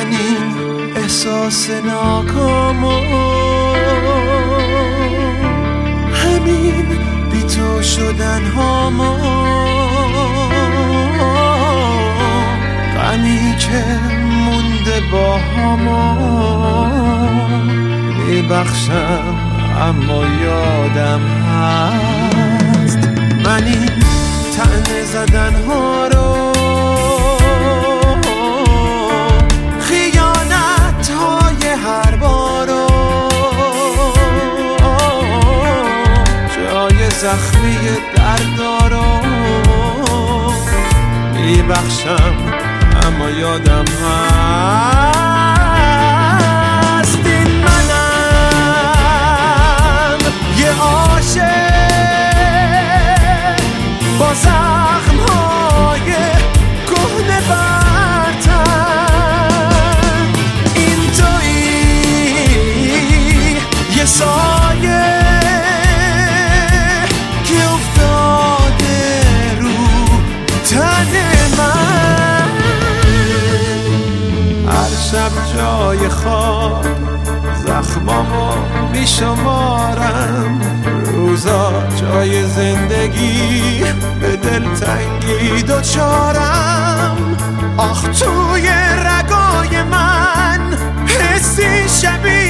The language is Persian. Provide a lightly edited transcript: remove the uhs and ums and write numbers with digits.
من این احساس ناکامو همین بی تو شدن هامو غمی که مونده با همو میبخشم اما یادم هست من این طعنه زدن ها رو خیانت های هر بارو جای زخمی دردارو میبخشم اما یادم هست این منم یه عاشق با زخم‌های کهنه بر تن این تویی یه سایه که افتاده رو تن من هر شب جای خواب زخمامو میشمارم روزا جای زندگی به دلتنگی دوچارم آخ توی رگای من حسی شبیه